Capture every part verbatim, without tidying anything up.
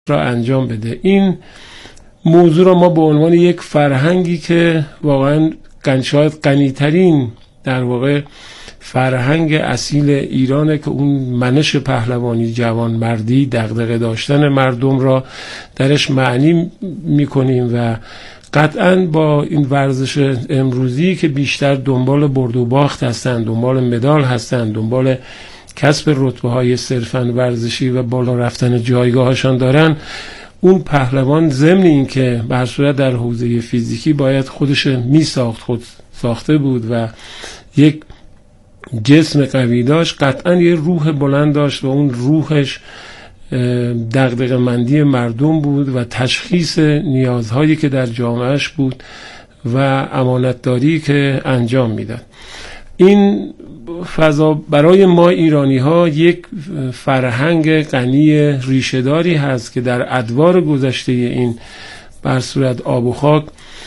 را انجام بده. این موضوع را ما به عنوان یک فرهنگی که واقعا شاید غنی‌ترین در واقع فرهنگ اصیل ایرانه که اون منش پهلوانی، جوانمردی، دغدغه داشتن مردم را درش معنی میکنیم و قطعاً با این ورزش امروزی که بیشتر دنبال برد و باخت هستند، دنبال مدال هستند، دنبال کسب رتبه های صرفاً ورزشی و بالا رفتن جایگاهشان دارن، اون پهلوان ضمن این که به هر صورت در حوزه فیزیکی باید خودش می ساخت، خود ساخته بود و یک جسم قوی داشت، قطعاً یه روح بلند داشت و اون روحش دغدغه‌مندی مردم بود و تشخیص نیازهایی که در جامعهش بود و امانتداری که انجام میداد. این فضا برای ما ایرانی ها یک فرهنگ غنی ریشه‌داری هست که در ادوار گذشته این بر صورت آب و خاک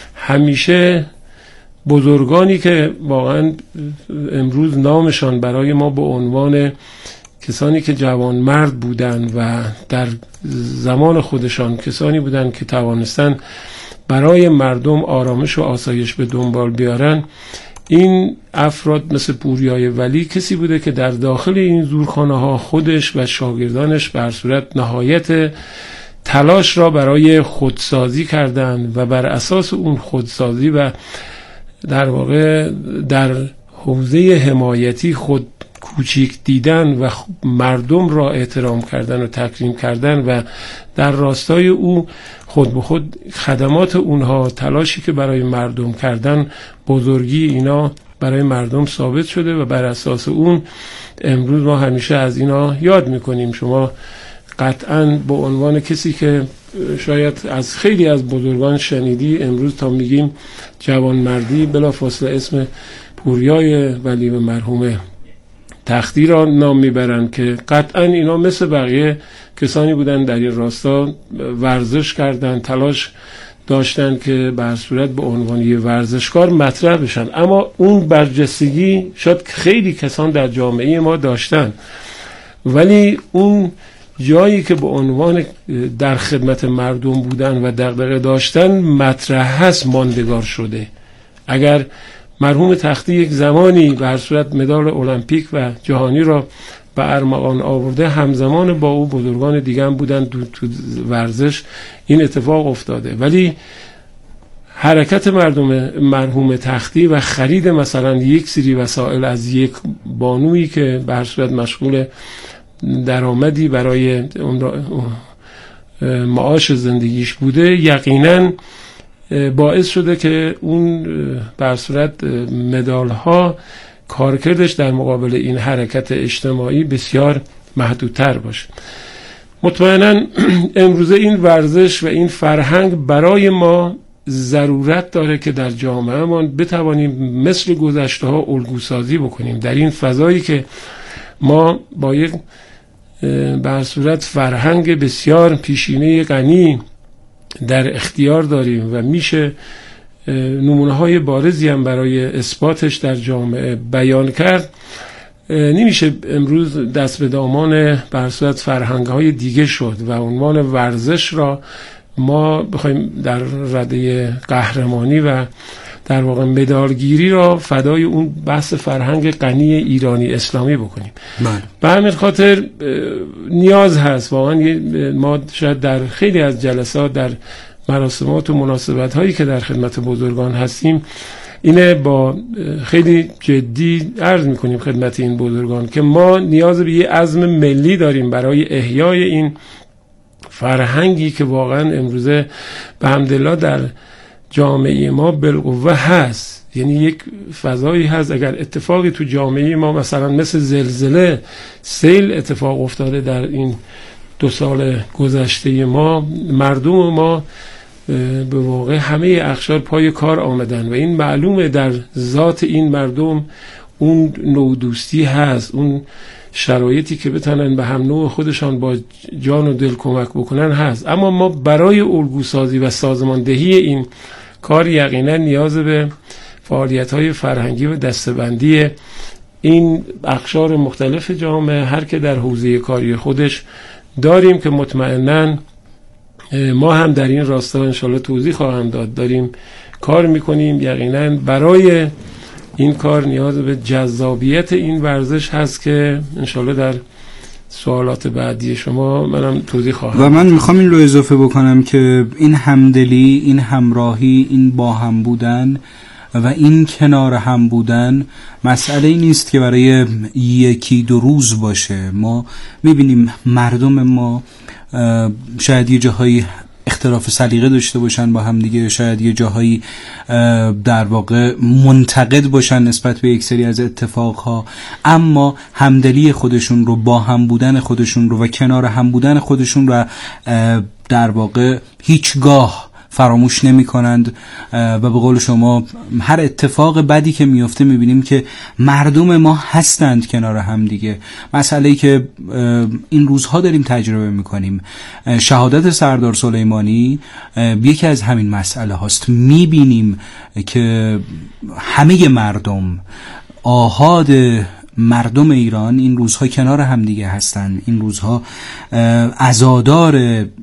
همیشه بزرگانی که واقعا امروز نامشان برای ما به عنوان کسانی که جوان مرد بودن و در زمان خودشان کسانی بودن که توانستن برای مردم آرامش و آسایش به دنبال بیارن، این افراد مثل پوریای ولی کسی بوده که در داخل این زورخانه ها خودش و شاگردانش بر صورت نهایت تلاش را برای خودسازی کردند و بر اساس اون خودسازی و در واقع در حوزه حمایتی خود کوچیک دیدن و مردم را احترام کردن و تکریم کردن و در راستای او خود به خود خدمات اونها، تلاشی که برای مردم کردن، بزرگی اینا برای مردم ثابت شده و بر اساس اون امروز ما همیشه از اینا یاد میکنیم. شما قطعاً به عنوان کسی که شاید از خیلی از بزرگان شنیدی، امروز تا میگیم جوانمردی بلافاصله اسم پوریای ولی و مرحوم تختی را نام میبرن که قطعاً اینا مثل بقیه کسانی بودن در این راستا ورزش کردن، تلاش داشتن که به صورت به عنوان یه ورزشکار مطرح بشن، اما اون برجستگی شاید خیلی کسان در جامعه ما داشتن، ولی اون جایی که به عنوان در خدمت مردم بودن و دغدغه داشتن مطرح هست ماندگار شده. اگر مرحوم تختی یک زمانی به هر صورت مدال المپیک و جهانی را به ارمغان آورده، همزمان با او بزرگان دیگه هم بودن تو, تو ورزش این اتفاق افتاده، ولی حرکت مردم مرحوم تختی و خرید مثلا یک سری وسایل از یک بانویی که به هر صورت مشغول درآمدی برای معاش زندگیش بوده، یقیناً باعث شده که اون به هر صورت مدال ها کارکردش در مقابل این حرکت اجتماعی بسیار محدودتر باشه. مطمئناً امروزه این ورزش و این فرهنگ برای ما ضرورت داره که در جامعه ما بتوانیم مثل گذشته ها الگوسازی بکنیم در این فضایی که ما با یک به هر صورت فرهنگ بسیار پیشینه غنی در اختیار داریم و میشه نمونه های بارزی هم برای اثباتش در جامعه بیان کرد. نمیشه امروز دست به دامان به هر صورت فرهنگ های دیگه شد و عنوان ورزش را ما بخوایم در رده قهرمانی و در واقع مدالگیری را فدای اون بحث فرهنگ غنی ایرانی اسلامی بکنیم. به همین خاطر نیاز هست واقعا ما شاید در خیلی از جلسات در مراسمات و مناسبت هایی که در خدمت بزرگان هستیم اینه با خیلی جدی عرض میکنیم خدمت این بزرگان که ما نیاز به یه عزم ملی داریم برای احیای این فرهنگی که واقعا امروزه به حمدالله در جامعه ما بالقوه هست. یعنی یک فضایی هست اگر اتفاقی تو جامعه ما مثلا مثل زلزله، سیل اتفاق افتاده در این دو سال گذشته ما، مردم ما به واقع همه اقشار پای کار آمدن و این معلومه در ذات این مردم اون نودوستی هست، اون شرایطی که بتونن به هم نوع خودشان با جان و دل کمک بکنن هست، اما ما برای الگوسازی و سازماندهی این کار یقینا نیاز به فعالیت‌های فرهنگی و دسته‌بندی این اقشار مختلف جامعه هر که در حوزه کاری خودش داریم که مطمئناً ما هم در این راستا انشالله توضیح خواهم داد داریم کار میکنیم. یقینا برای این کار نیاز به جذابیت این ورزش هست که انشالله در سوالات بعدی شما منم توضیح خواهم. و من میخوام این رو اضافه بکنم که این همدلی، این همراهی، این با هم بودن و این کنار هم بودن مسئله ای نیست که برای یکی دو روز باشه. ما میبینیم مردم ما شاید یه جاهایی اختلاف سلیقه داشته باشن با هم دیگه، شاید یه جاهایی در واقع منتقد باشن نسبت به یک سری از اتفاقها، اما همدلی خودشون رو، با هم بودن خودشون رو و کنار هم بودن خودشون رو در واقع هیچگاه فراموش نمی کنند و به قول شما هر اتفاق بدی که میفته میبینیم که مردم ما هستند کنار هم دیگه. مسئله‌ای که این روزها داریم تجربه میکنیم، شهادت سردار سلیمانی یکی از همین مسئله هاست. میبینیم که همه مردم، آحاد مردم ایران این روزها کنار هم دیگه هستند. این روزها عزادار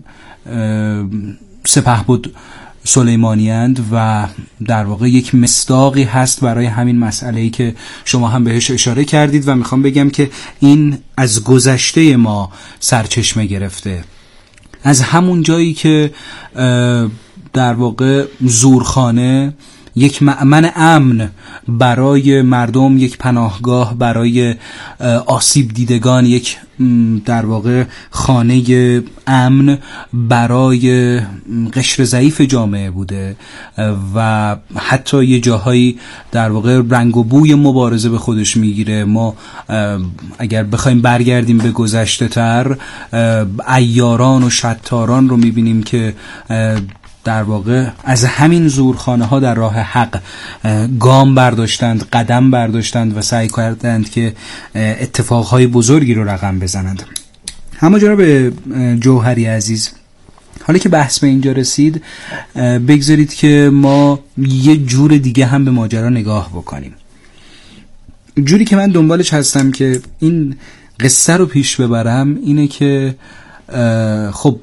سپهبد سلیمانی‌اند و در واقع یک مصداقی هست برای همین مسئله‌ای که شما هم بهش اشاره کردید و میخوام بگم که این از گذشته ما سرچشمه گرفته. از همون جایی که در واقع زورخانه یک مأمن امن برای مردم، یک پناهگاه برای آسیب دیدگان، یک در واقع خانه امن برای قشر ضعیف جامعه بوده و حتی یه جاهایی در واقع رنگ و بوی مبارزه به خودش میگیره. ما اگر بخوایم برگردیم به گذشته تر، عیاران و شطاران رو میبینیم که در واقع از همین زورخانه ها در راه حق گام برداشتند، قدم برداشتند و سعی کردند که اتفاقهای بزرگی رو رقم بزنند. اما جناب جوهری عزیز، حالا که بحث به اینجا رسید، بگذارید که ما یه جور دیگه هم به ماجرا نگاه بکنیم. جوری که من دنبالش هستم که این قصه رو پیش ببرم اینه که خب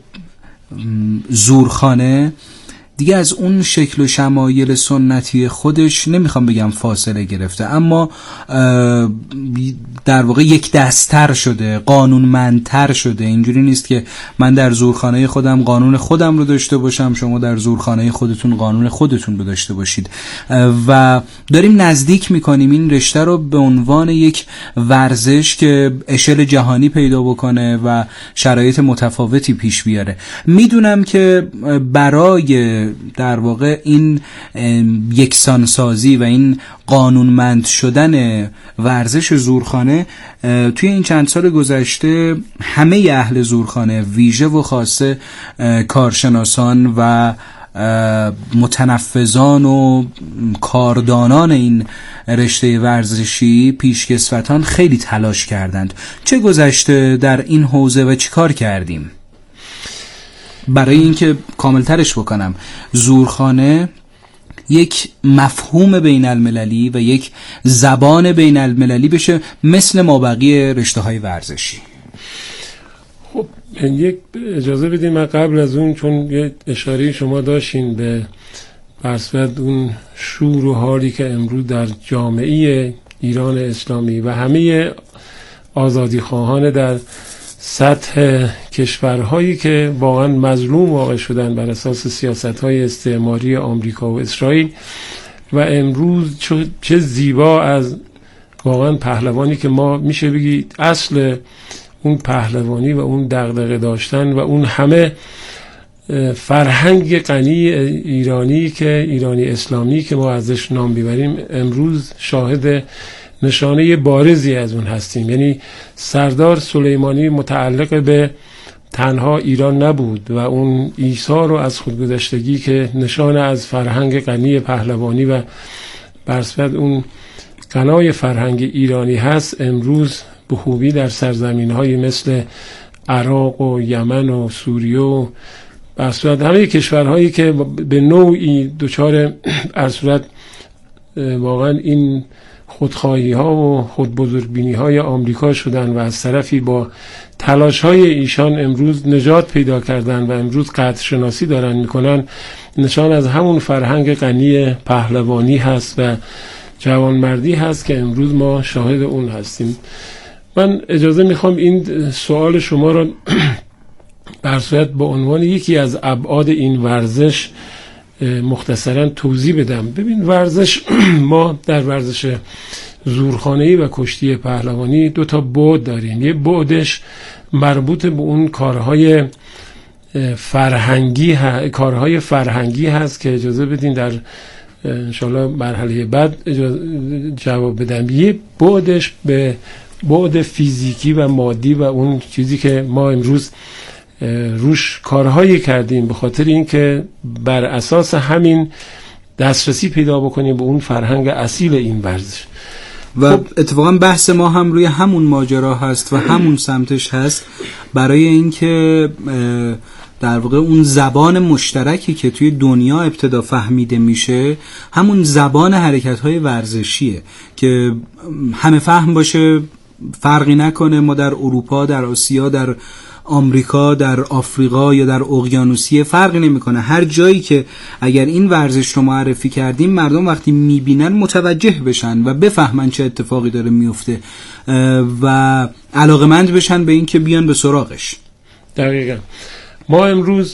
زورخانه دیگه از اون شکل و شمایل سنتی خودش نمیخوام بگم فاصله گرفته، اما در واقع یک دست‌تر شده، قانونمندتر شده. اینجوری نیست که من در زورخانه خودم قانون خودم رو داشته باشم، شما در زورخانه خودتون قانون خودتون رو داشته باشید و داریم نزدیک میکنیم این رشته رو به عنوان یک ورزش که اشل جهانی پیدا بکنه و شرایط متفاوتی پیش بیاره. میدونم که برای در واقع این یکسانسازی و این قانونمند شدن ورزش زورخانه توی این چند سال گذشته همه اهل زورخانه، ویژه و خاصه کارشناسان و متنفذان و کاردانان این رشته ورزشی، پیشکسوتان خیلی تلاش کردند. چه گذشته در این حوزه و چی کار کردیم؟ برای اینکه کاملترش بکنم، زورخانه یک مفهوم بین المللی و یک زبان بین المللی بشه مثل مابقی رشته های ورزشی. خب یک اجازه بدید من قبل از اون، چون یه اشاره شما داشتین به برصد اون شور و حالی که امروز در جامعه ایران اسلامی و همه آزادی خواهان در سطح کشورهایی که واقعا مظلوم واقع شدن بر اساس سیاست‌های استعماری آمریکا و اسرائیل، و امروز چه زیبا از واقعا پهلوانی که ما میشه بگید اصل اون پهلوانی و اون دغدغه داشتن و اون همه فرهنگ غنی ایرانی که ایرانی اسلامی که ما ازش نام ببریم، امروز شاهد نشانه بارزی از اون هستیم. یعنی سردار سلیمانی متعلق به تنها ایران نبود و اون ایثار رو از خودگذشتگی که نشان از فرهنگ غنی پهلوانی و برصد اون غنای فرهنگ ایرانی هست، امروز به خوبی در سرزمین‌های مثل عراق و یمن و سوریه و برصد همه کشورهایی که به نوعی دچار برصد واقعا این خودخواهی ها و خودبزرگبینی های آمریکا شدن و از طرفی با تلاش های ایشان امروز نجات پیدا کردن و امروز قدر شناسی دارن میکنن، نشان از همون فرهنگ غنی پهلوانی هست و جوانمردی هست که امروز ما شاهد اون هستیم. من اجازه میخوام این سوال شما را بر صورت به عنوان یکی از ابعاد این ورزش مختصرا توضیح بدم. ببین، ورزش ما در ورزش زورخانه‌ای و کشتی پهلوانی دو تا بعد داریم. یه بعدش مربوط به اون کارهای فرهنگی ه... کارهای فرهنگی هست که اجازه بدین در انشاءالله مرحله بعد جواب بدم. یه بعدش به بعد فیزیکی و مادی و اون چیزی که ما امروز روش کارهایی کردیم به خاطر اینکه بر اساس همین دسترسی پیدا بکنیم به اون فرهنگ اصیل این ورزش. و خب اتفاقا بحث ما هم روی همون ماجرا هست و همون سمتش هست، برای اینکه در واقع اون زبان مشترکی که توی دنیا ابتدا فهمیده میشه همون زبان حرکت‌های ورزشیه که همه فهم باشه، فرقی نکنه ما در اروپا، در آسیا، در آمریکا، در آفریقا یا در اقیانوسیه، فرقی نمیکنه. هر جایی که اگر این ورزش رو معرفی کردیم مردم وقتی میبینن متوجه بشن و بفهمن چه اتفاقی داره میفته و علاقمند بشن به این که بیان به سراغش. دقیقا ما امروز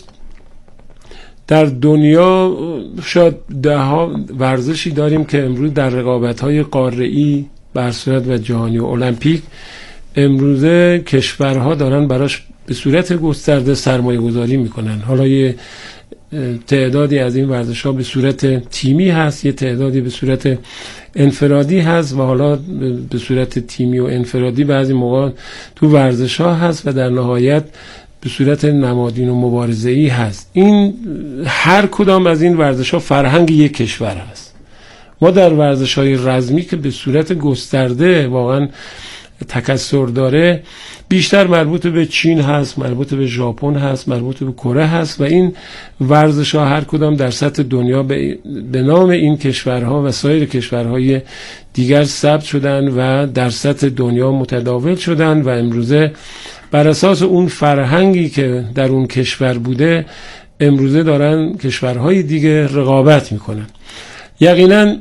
در دنیا شاید ده ها ورزشی داریم که امروز در رقابت‌های قاره‌ای بر صورت و جهانی و المپیک امروزه کشورها دارن براش به صورت گسترده سرمایه گذاری میکنن. حالا یه تعدادی از این ورزش ها به صورت تیمی هست، یه تعدادی به صورت انفرادی هست و حالا به صورت تیمی و انفرادی بعضی موقع تو ورزش ها هست و در نهایت به صورت نمادین و مبارزه‌ای هست. این هر کدام از این ورزش ها فرهنگ یک کشور هست. ما در ورزش های رزمی که به صورت گسترده واقعا تکثر داره بیشتر مربوط به چین هست، مربوط به ژاپن هست، مربوط به کره هست و این ورزش ها هر کدام در سطح دنیا به, به نام این کشورها و سایر کشورهای دیگر ثبت شدن و در سطح دنیا متداول شدن و امروزه بر اساس اون فرهنگی که در اون کشور بوده امروزه دارن کشورهای دیگه رقابت میکنن. یقینا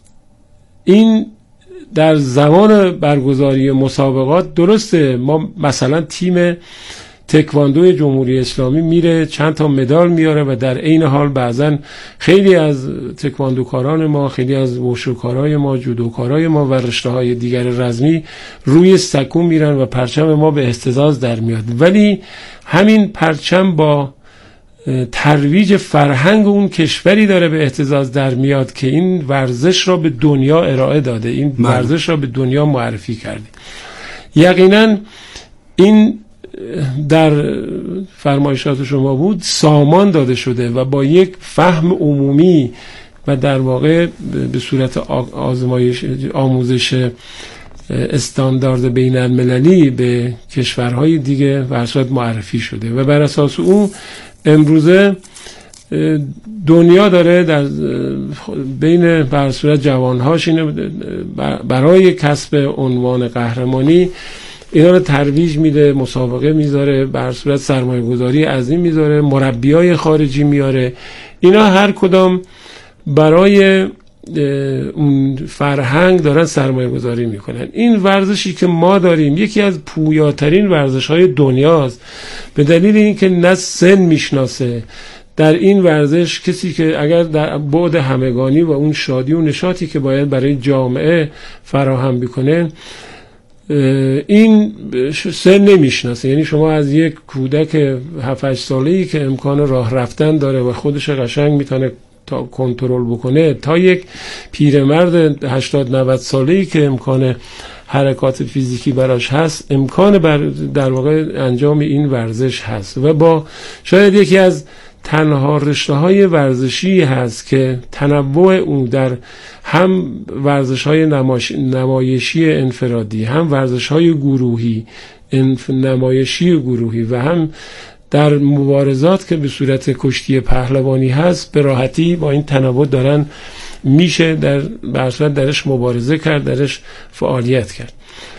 این در زمان برگزاری مسابقات درسته، ما مثلا تیم تکواندو جمهوری اسلامی میره چند تا مدال میاره و در عین حال بعضن خیلی از تکواندوکاران ما، خیلی از وشوکارای ما، جودوکارای ما و رشته‌های دیگر رزمی روی سکو میرن و پرچم ما به اهتزاز در میاد. ولی همین پرچم با ترویج فرهنگ اون کشوری داره به اهتزاز در میاد که این ورزش را به دنیا ارائه داده، این من. ورزش را به دنیا معرفی کرده. یقینا این در فرمایشات شما بود سامان داده شده و با یک فهم عمومی و در واقع به صورت آزمایش آموزش استاندارد بین المللی به کشورهای دیگه ورشات معرفی شده و بر اساس اون امروزه دنیا داره در بین بر صورت جوانهاش اینه برای کسب عنوان قهرمانی اینا رو ترویج میده، مسابقه میذاره، بر صورت سرمایه گذاری عظیم میذاره، مربیای خارجی میاره. اینا هر کدام برای اون فرهنگ دارن سرمایه گذاری میکنن. این ورزشی که ما داریم یکی از پویاترین ورزش های دنیاست به دلیل اینکه نه سن میشناسه. در این ورزش کسی که اگر در بعد همگانی و اون شادی و نشاطی که باید برای جامعه فراهم بکنه این سن نمیشناسه، یعنی شما از یک کودک هفت هشت ساله‌ای که امکان راه رفتن داره و خودش قشنگ میتونه تا کنترل بکنه تا یک پیرمرد هشتاد نود ساله‌ای که امکان حرکات فیزیکی براش هست امکان بر در واقع انجام این ورزش هست و با شاید یکی از تنها رشته‌های ورزشی هست که تنوع اون در هم ورزش‌های نمایشی انفرادی، هم ورزش‌های گروهی نمایشی گروهی و هم در مبارزات که به صورت کشتی پهلوانی هست به راحتی با این تنوع دارن میشه در برصورت درش مبارزه کرد، درش فعالیت کرد.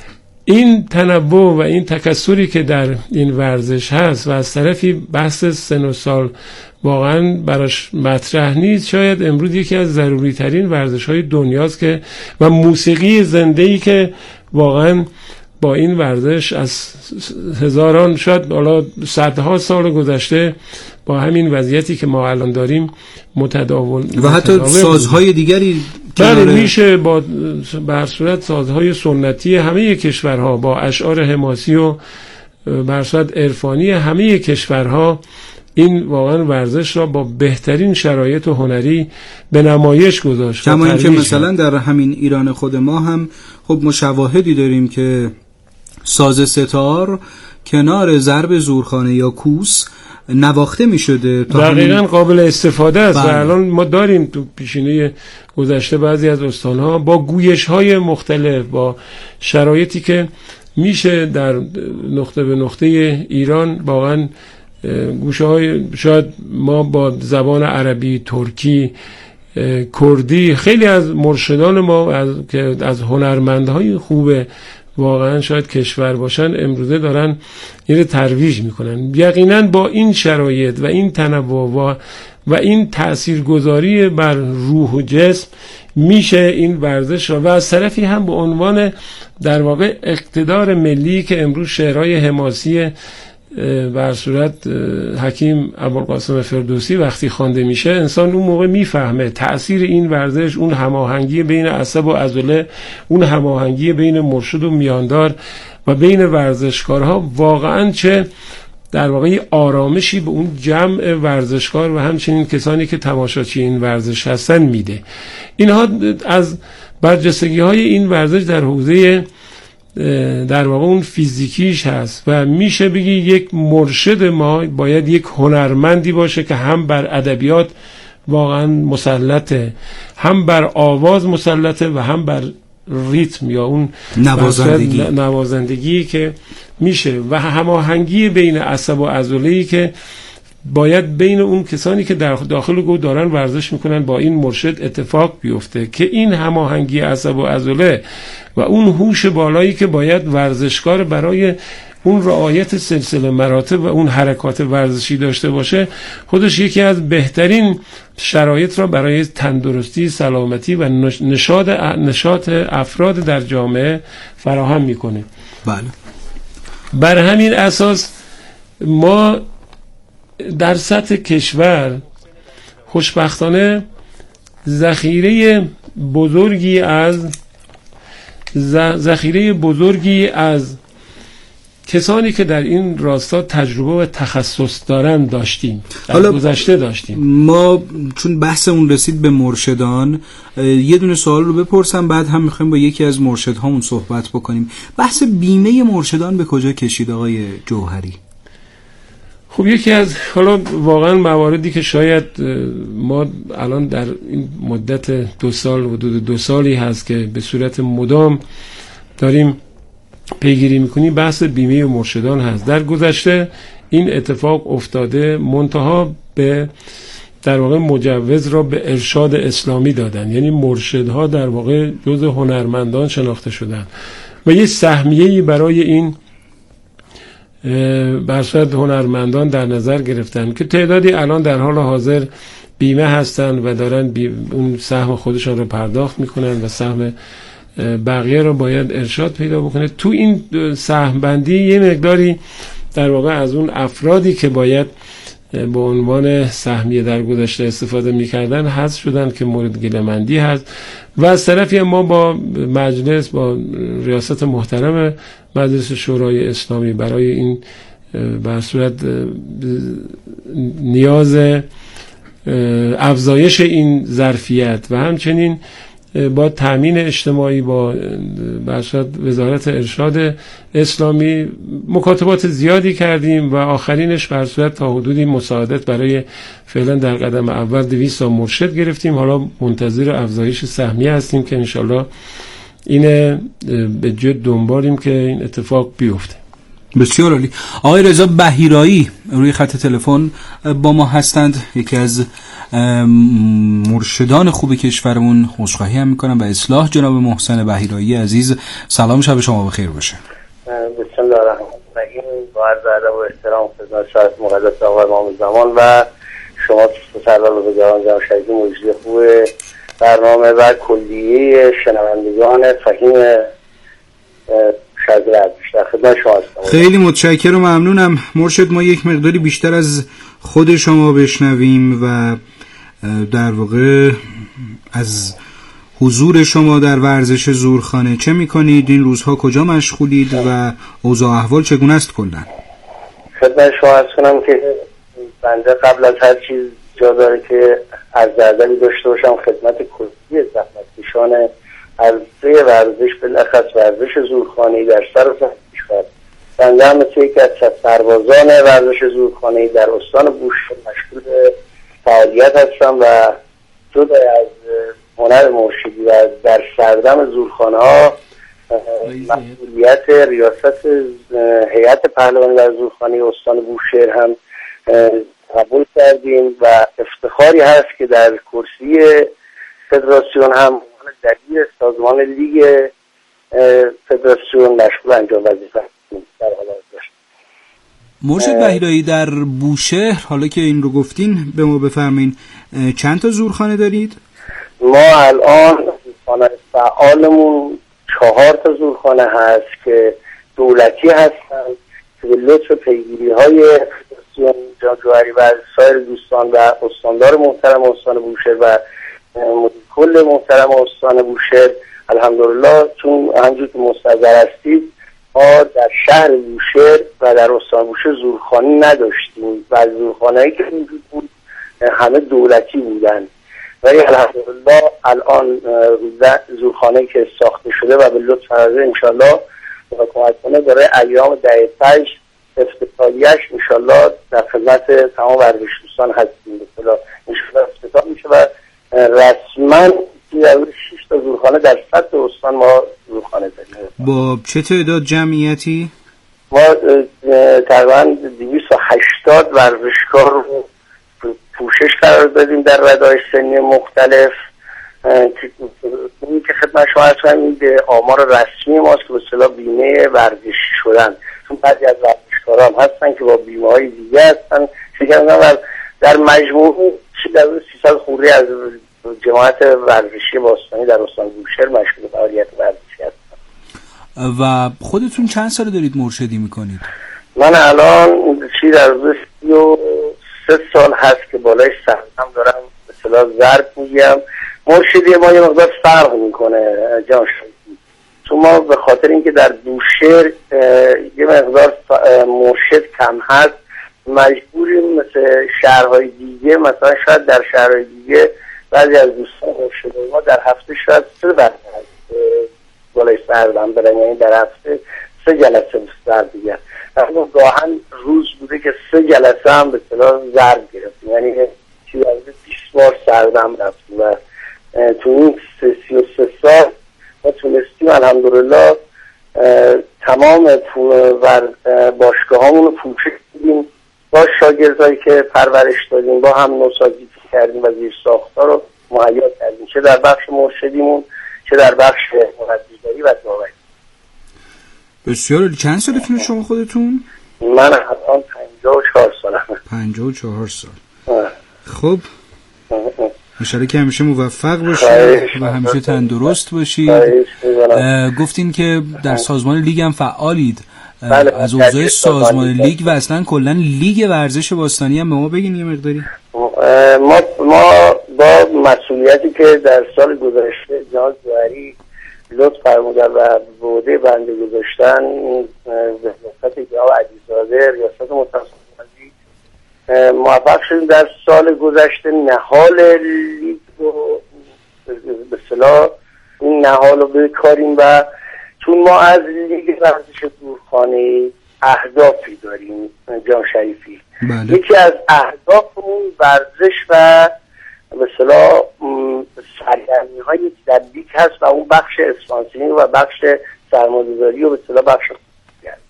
این تنوع و این تکثری که در این ورزش هست و از طرفی بحث سن و سال واقعا براش مطرح نیست، شاید امروز یکی از ضروری ترین ورزش های دنیاست که و موسیقی زنده‌ای که واقعا با این ورزش از هزاران شاید حالا صدها سال گذشته با همین وضعیتی که ما الان داریم متداول و حتی سازهای دیگری بله میشه با بر صورت سازهای سنتی همه کشورها با اشعار حماسی و بر صورت عرفانی همه کشورها این واقعا ورزش را با بهترین شرایط و هنری به نمایش گذاشت. کما اینکه مثلا در همین ایران خود ما هم خب ما شواهدی داریم که ساز ستار کنار ضرب زورخانه یا کوس نواخته می شده. دقیقاً همین... قابل استفاده است و الان ما داریم تو پیشینه گذشته بعضی از استانها با گویش های مختلف با شرایطی که میشه در نقطه به نقطه ایران واقعاً گوشه های شاید ما با زبان عربی، ترکی، کردی خیلی از مرشدان ما از که از هنرمندهای خوب واقعا شاید کشور باشن امروزه دارن این رو ترویج میکنن. یقینا با این شرایط و این تنوع و, و این تاثیرگذاری بر روح و جسم میشه این ورزش را و از طرفی هم به عنوان در واقع اقتدار ملی که امروز شعرهای حماسی بر صورت حکیم ابوالقاسم فردوسی وقتی خوانده میشه انسان اون موقع میفهمه تأثیر این ورزش، اون هماهنگی بین عصب و عضله، اون هماهنگی بین مرشد و میاندار و بین ورزشکارها واقعا چه در واقع آرامشی به اون جمع ورزشکار و همچنین کسانی که تماشاچی این ورزش هستن میده. اینها از برجستگی های این ورزش در حوزه در واقع اون فیزیکیش هست و میشه بگی یک مرشد ما باید یک هنرمندی باشه که هم بر ادبیات واقعا مسلطه، هم بر آواز مسلطه و هم بر ریتم یا اون نوازندگی نوازندگی که میشه و هماهنگی بین عصب و عضله‌ای که باید بین اون کسانی که در داخل گروه دارن ورزش میکنن با این مرشد اتفاق بیفته که این هماهنگی عصب و عضله و اون هوش بالایی که باید ورزشکار برای اون رعایت سلسله مراتب و اون حرکات ورزشی داشته باشه خودش یکی از بهترین شرایط را برای تندرستی، سلامتی و نشاط نشاط افراد در جامعه فراهم میکنه. بله. بر همین اساس ما در سطح کشور خوشبختانه ذخیره بزرگی از ذخیره بزرگی از کسانی که در این راستا تجربه و تخصص دارن داشتیم، در گذشته داشتیم. ما چون بحث اون رسید به مرشدان یه دونه سوال رو بپرسم بعد هم میخوایم با یکی از مرشدهامون صحبت بکنیم. بحث بیمه مرشدان به کجا کشید آقای جوهری؟ خب یکی از حالا واقعا مواردی که شاید ما الان در این مدت دو سال و دو, دو سالی هست که به صورت مدام داریم پیگیری میکنیم بحث بیمه مرشدان هست. در گذشته این اتفاق افتاده منتها به در واقع مجوز را به ارشاد اسلامی دادن، یعنی مرشدها در واقع جز هنرمندان شناخته شدن و یه سهمیه‌ای برای این بر صورت هنرمندان در نظر گرفتن که تعدادی الان در حال حاضر بیمه هستن و دارن بی اون سهم خودشان رو پرداخت میکنن و سهم بقیه رو باید ارشاد پیدا بکنه. تو این سهم بندی یه مقداری در واقع از اون افرادی که باید به عنوان سهمیه در گذشته استفاده میکردن حذف شدن که مورد گله‌مندی هست و از طرفی ما با مجلس با ریاست محترم مجلس شورای اسلامی برای این به صورت نیاز افزایش این ظرفیت و همچنین با تامین اجتماعی با وزارت ارشاد اسلامی مکاتبات زیادی کردیم و آخرینش بر صورت تا حدودی مساعدت برای فعلا در قدم اول دویست تا مرشد گرفتیم. حالا منتظر افزایش سهمیه هستیم که انشالله اینه به جد دنبالیم که این اتفاق بیفته. بسیار عالی. آقای رضا بحیرایی روی خط تلفن با ما هستند، یکی از مرشدان خوب کشورمون. عذرخواهی هم میکنم و اصلاح جناب محسن بحیرایی عزیز. سلام، شب شما بخیر باشه. بسم الله الرحمن الرحیم. با عرض ادب و احترام خدمت شایخ مقدس آقای امام زمان و شما سردار بزرگوار جناب شریفی مجری خوب برنامه و کلیه شنوندگان فهیم شرق در خدمت شما هستم. خیلی متشکرم و ممنونم مرشد. ما یک مقداری بیشتر از خود شما بشنویم و در واقع از حضور شما در ورزش زورخانه. چه میکنید این روزها؟ کجا مشغولید و اوضاع احوال چگونه است کلا؟ خدمت شما عرض کنم که بنده قبل از هر چیز جا داره که از ادبی داشته باشم خدمت کلی زحمتکشان عرصه ورزش، بالاخص ورزش زورخانه‌ای در سراسر کشور. بنده هم مثل یکی از سربازان ورزش زورخانه‌ای در استان بوشهر مشغول فعالیت هستم و جدا از هنر مرشدی و در سردم زورخانه‌ها مسئولیت ریاست هیئت پهلوانی در زورخانه استان بوشهر هم قبول کردیم و افتخاری هست که در کرسی فدراسیون هم دبیر سازمان لیگ فدراسیون مشغول انجام وظیفه در حال حاضر. مرشد بحیرایی، در بوشهر حالا که این رو گفتین به ما بفرمایین چند تا زورخانه دارید؟ ما الان زورخانه فعالمون چهار تا زورخانه هست که دولتی هستن که به لطف پیگیری های فدراسیون جان جوهری و سایر دوستان و استاندار محترم استان بوشهر و مدیر کل محترم استان بوشهر الحمدلله، چون همونجور که مستحضر هستید ما در شهر بوشهر و در استان بوشهر زورخانه نداشتیم و زورخانه‌ای که وجود بود همه دولتی بودن، ولی الحمدلله الان زورخانه‌ای که ساخته شده و به لطف فرزه انشالله حکومت کنه داره ایام دهه پنج افتتاحیه‌اش انشالله در خدمت تمام ورزش دوستان هستیم. مثلا انشالله افتتاح میشه و رسما شش تا زورخانه در سطح استان ما زورخانه داریم. با چه تعداد جمعیتی؟ ما تقریبا دویست و هشتاد ورزشکار رو پوشش قرار دادیم در رده‌های سنی مختلف. این که خدمت شما عرض کنم این به آمار رسمی ماست که به اصطلاح بیمه ورزشی شدن، چون بعضی از ورزشکارا هم هستن که با بیمه های دیگه هستن شکر و در مجموع در سیصد خورده از جماعت ورزشی باستانی در استان بوشهر مشغول فعالیت ورزشی هستن. و خودتون چند سال دارید مرشدی میکنید؟ من الان چی در روز سی و سه سال هست که بالای سرم دارم به اصطلاح ضرب میگم. مرشدی ما یه مقدار فرق میکنه جان شریفی، چون ما به خاطر اینکه در بوشهر یه مقدار مرشد کم هست مجبوریم مثل شهرهای دیگه، مثلا شاید در شهرهای دیگه بعضی از دوستان مرشدای ما در هفته شاید سه برد بالای سردم برن، یعنی در هفته سه جلسه سر دیگه. اما گاهن روز بوده که سه جلسه هم به اصطلاح ضرب گرفتیم، یعنی چیزی از بیست بار سردم رفتیم و تو این سی و سه سال ما تونستیم الحمدلله تمام باشگاه همون رو پوشش دیدیم با شاگردهایی که پرورش دادیم، با هم نوسازی کردیم و زیر ساختار رو مهیا کردیم، چه در بخش مرشدیمون چه در بخش مربیگری و داوری. بسیار. چند سالتونه شما خودتون؟ من الان پنجاه و چهار سالم. پنجاه و چهار سال. خب انشالله که همیشه موفق باشید و همیشه تندرست باشید. گفتین که در سازمان لیگ هم فعالید. بله، از اوضاع سازمان لیگ و اصلا کلا لیگ ورزش باستانی هم به ما بگین یه مقداری. ما ما با مسئولیتی که در سال گذشته جناب جوهری لطف فرمودن و به عهده بنده گذاشتن، ریاست جناب علیزاده ریاست متخصصی، موفق شدیم در سال گذشته نهال لیگ رو به اصطلاح این نهال رو بکاریم و چون ما از لیگ ورزش زورخانه اهدافی داریم جان شریفی. بله. یکی از اهدافمون ورزش و به اصطلاح سرگرمی‌های در لیگ هست و اون بخش اسپانسرینگ و بخش سرمایه‌گذاری و به اصطلاح بخش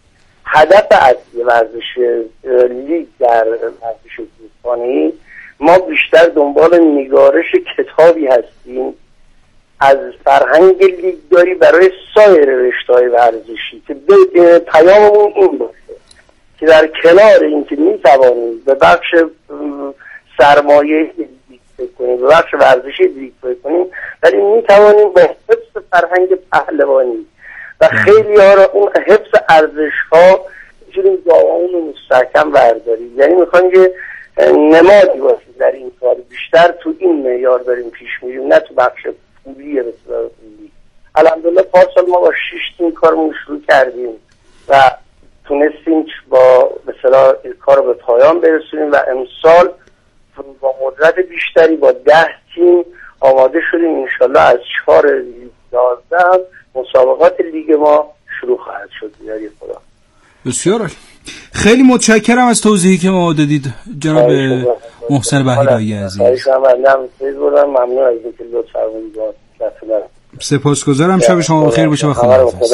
هدف اصلی ورزش لیگ در ورزش زیستخانه‌ای، ما بیشتر دنبال نگارش کتابی هستیم از فرهنگ لیگداری برای سایر رشته‌های ورزشی که پیاممون این باشه که در کنار اینکه میتوانیم به بخش سرمایه لیگ فکر کنیم، به بخش ورزشی لیگ فکر کنیم، ولی میتوانیم با حفظ فرهنگ پهلوانی و خیلی ها را اون حفظ ارزش ها میتونیم دامون مستحکم برداریم. یعنی میخوایم که نمادی باشیم در این کار، بیشتر تو این معیار داریم پیش میریم، نه تو بخش پولی به صورت پولی. الحمدلله پارسال ما با شش تیم کارمون شروع کردیم و تونستیم با به اصطلاح کار رو به پایان برسونیم و امسال با قدرت بیشتری با ده تیم آماده شدیم. انشالله از چهار یازده هم مسابقات لیگ ما شروع خواهد شد بیاری خدا. بسیار عالی. خیلی متشکرم از توضیحی که ما دادید جناب محسن بهیرایی عزیز. ممنون از اینکه لطف فرمودید. سپاسگزارم. شب شما بخیر باشه و خداحافظ.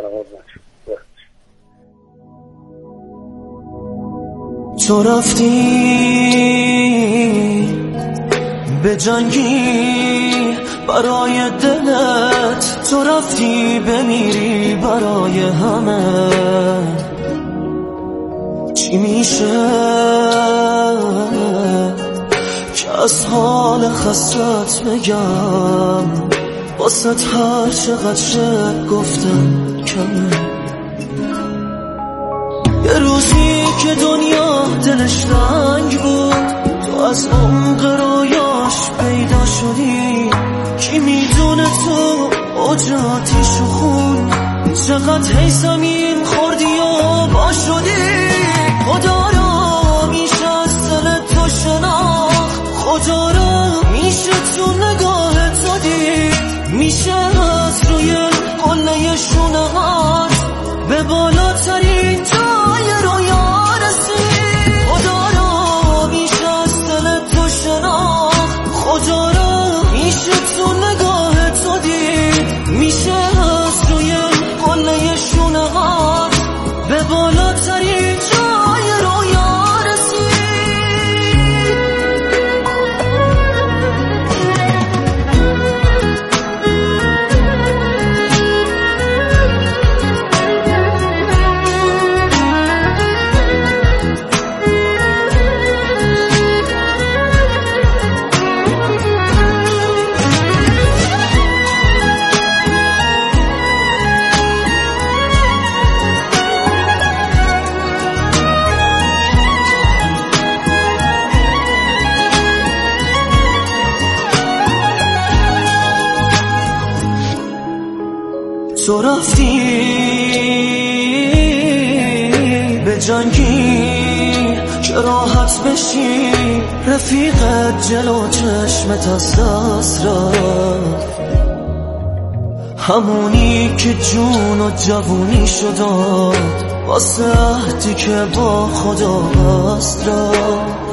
تو رفتی به جنگی برای دلت، تو رفتی بمیری برای همه. چی میشه که از حال خستت بگم، واسه هر چقدر شد گفتم کمه. یه روزی که دنیا دلش تنگ بود، تو از عمق رویاش پیدا شدی. کی میدونه تو اوجاتیش و خون چقدر هی زمین خوردی و با شدی. خدا را میشه از دل تو شناخت، خدا را میشه تو نگاه تو دید، میشه از روی قله شونه هات به بالاترین جای رویا رسید. خدا را میشه از دل تو شناخت، خدا را میشه تو نگاه تو دید، میشه از روی قله شونه هات به بالاترین جای رویا رسید. تو رفتی به جنگی که راحت بشی، رفیقت جلو چشمت از دست رفت. همونی که جون و جوونی شد واسه عهدی که با خدا بست رفت.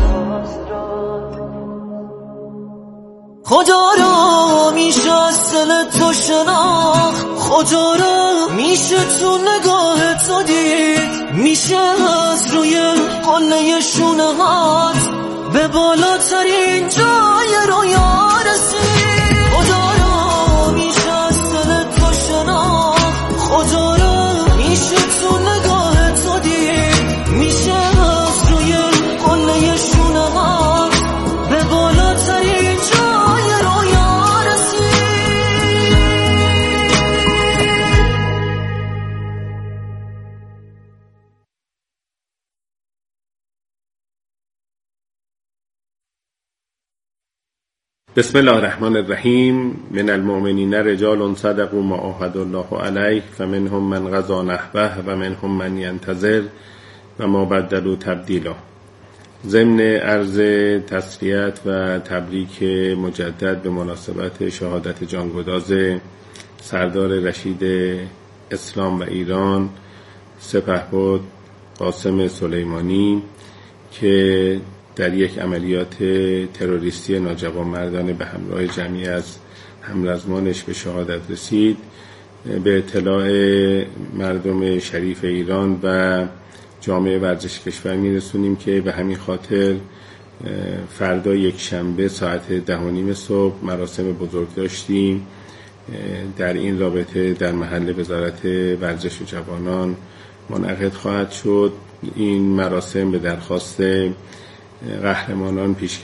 خدا را میشه از دل تو شناخت، خدا را میشه تو نگاه تو دید، میشه از روی قله شونه هات به بالاترین جای رویا رسید. خدا را میشه از دل تو شناخت، خدا را میشه تو نگاه تو دید، میشه از روی قله شونه هات به بالاترین جای رویا رسید. بسم الله الرحمن الرحیم. من المؤمنین رجال صدقوا ما عاهدوا الله علیه فمنهم من قضی نحبه و منهم من ینتظر و ما بدلوا تبدیلا. ضمن عرض تسلیت و تبریک مجدد به مناسبت شهادت جانگداز سردار رشید اسلام و ایران سپهبد قاسم سلیمانی که در یک عملیات تروریستی ناجوانمردانه به همراه جمعی از همرزمانش به شهادت رسید، به اطلاع مردم شریف ایران و جامعه ورزش کشور میرسونیم که به همین خاطر فردا یک شنبه ساعت ده و نیم صبح مراسم بزرگ داشتیم. در این رابطه در محل وزارت ورزش و جوانان منعقد خواهد شد. این مراسم به درخواست قهرمانان پیش